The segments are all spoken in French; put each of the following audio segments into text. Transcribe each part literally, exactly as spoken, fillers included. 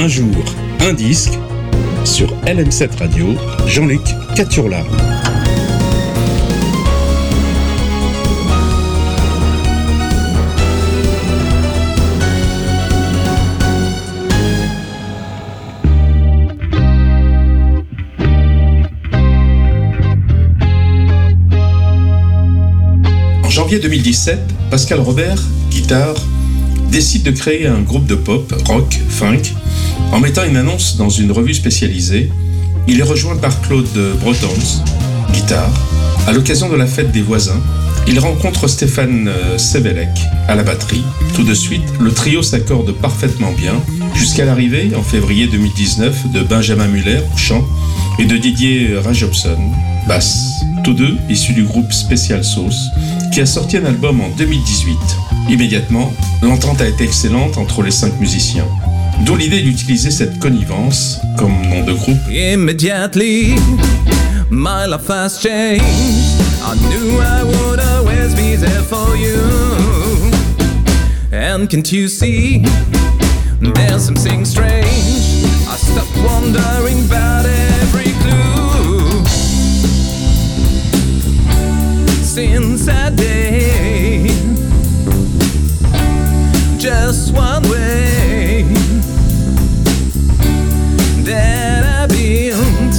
Un jour, un disque, sur L M sept Radio, Jean-Luc Caturla. En janvier deux mille dix-sept, Pascal Robert, guitare, décide de créer un groupe de pop, rock, funk. En mettant une annonce dans une revue spécialisée, il est rejoint par Claude Brotons, guitare. À l'occasion de la fête des voisins, il rencontre Stéphane Sebelec à la batterie. Tout de suite, le trio s'accorde parfaitement bien, jusqu'à l'arrivée, en février deux mille dix-neuf, de Benjamin Muller, chant, et de Didier Rajobson, basse. Tous deux issus du groupe Special Sauce, qui a sorti un album en deux mille dix-huit. Immédiatement, l'entente a été excellente entre les cinq musiciens. D'où l'idée d'utiliser cette connivence comme nom de groupe. Immediately, my life has changed. I knew I would always be there for you. And can't you see, there's something strange. I stopped wondering about every clue. Since that day, just one way that I built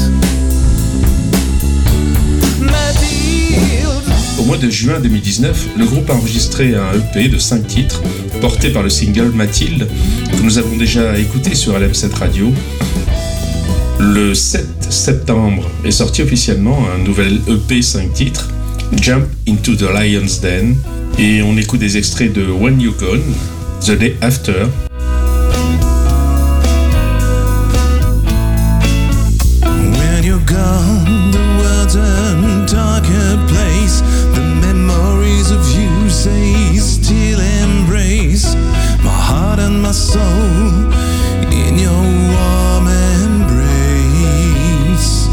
my field. Au mois de juin deux mille dix-neuf, le groupe a enregistré un E P de cinq titres, porté par le single Mathilde, que nous avons déjà écouté sur L M sept Radio. Le sept septembre est sorti officiellement un nouvel E P cinq titres, Jump into the Lion's Den, et on écoute des extraits de When You Gone, The Day After. When you're gone, the world's a darker place. The memories of you say still embrace my heart and my soul in your warm embrace.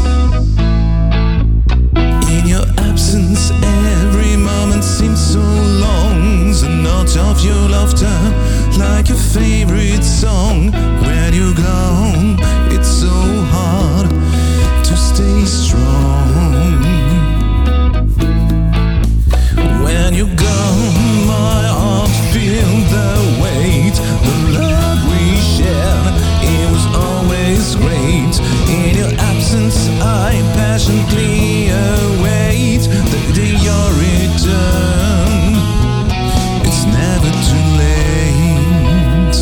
In your absence, every moment seems so long. The note of your laughter, like your favorite song. When you're gone, it's so hard to stay strong. When you're gone, my heart feels the weight. The love we shared, it was always great. In your absence, I passionately await the day you return. It's never too late.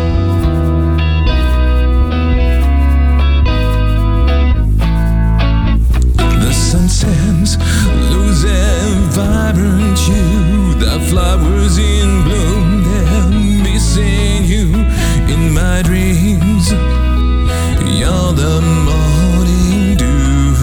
The sunsets lose their vibrant hue. The flowers in bloom, they're missing you. In my dreams, you're the morning dew.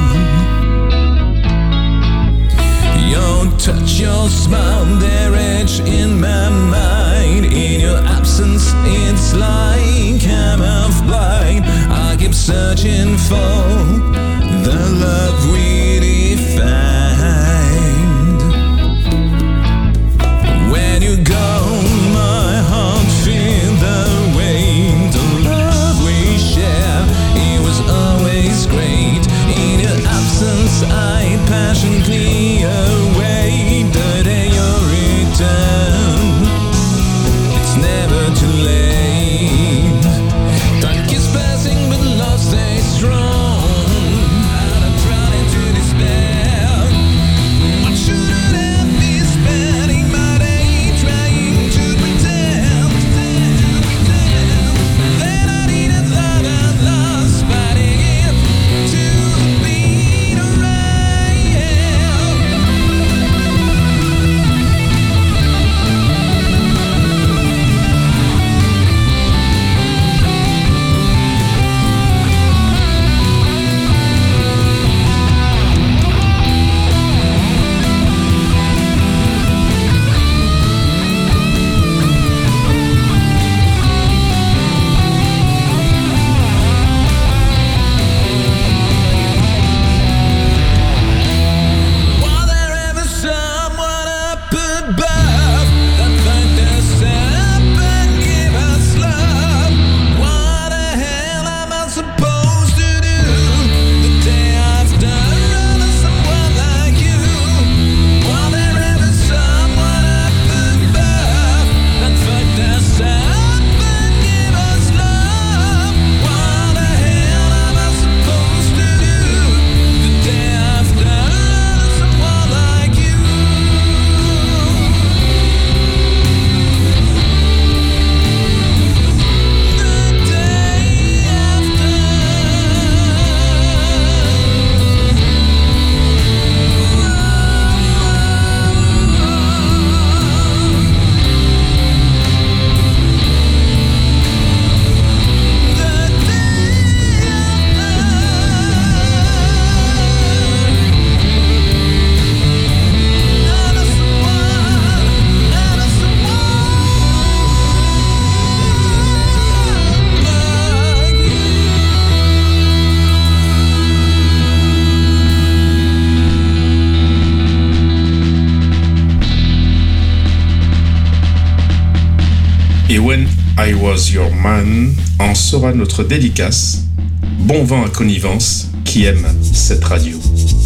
Your touch, your smile, they're etched in my mind. In your absence, it's like I'm half blind. I keep searching for the love we defined. When you go, my heart feels the weight. The love we share, it was always great. In your absence, I passionately await the day you return. It's never too late. Time keeps passing, but love stays strong. Out of drown into despair. et When I Was Your Man en sera notre dédicace. Bon vent à Connivence qui aime cette radio.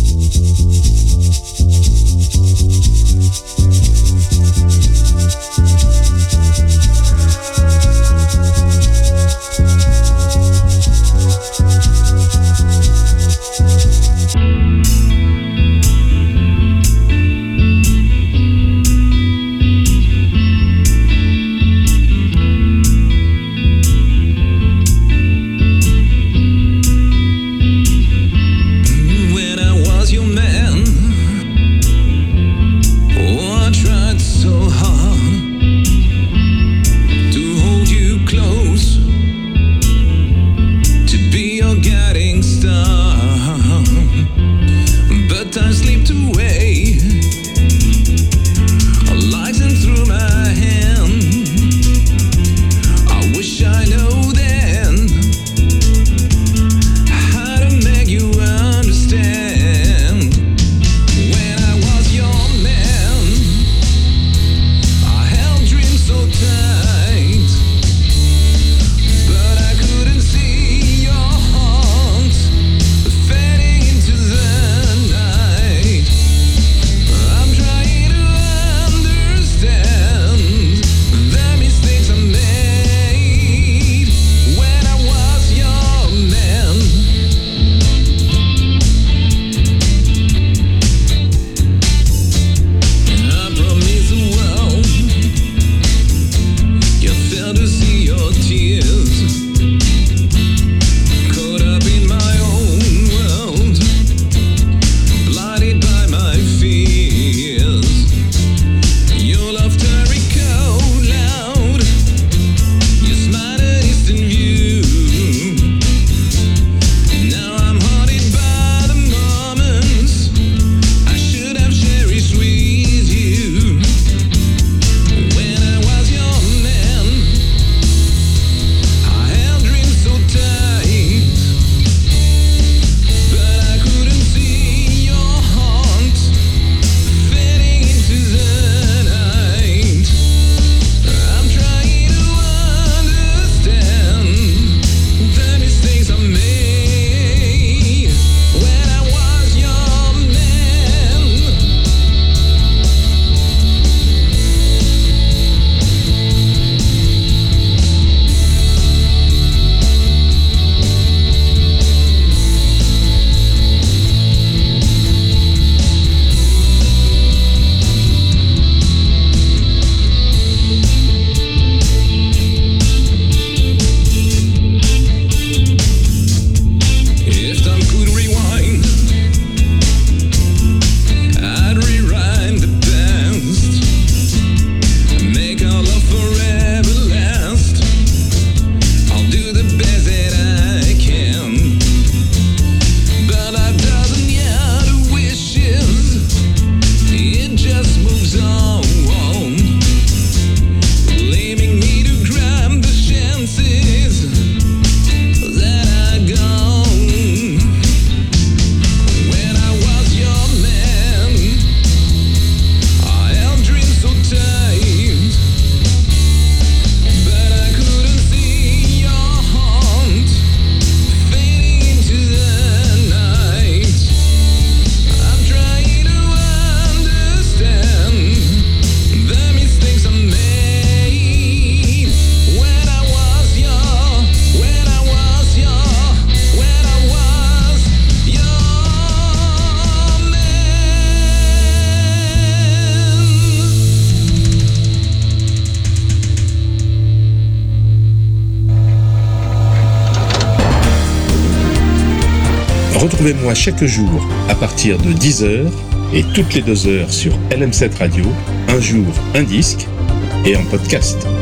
Retrouvez-moi chaque jour à partir de dix heures et toutes les deux heures sur L M sept Radio, un jour, un disque et en podcast.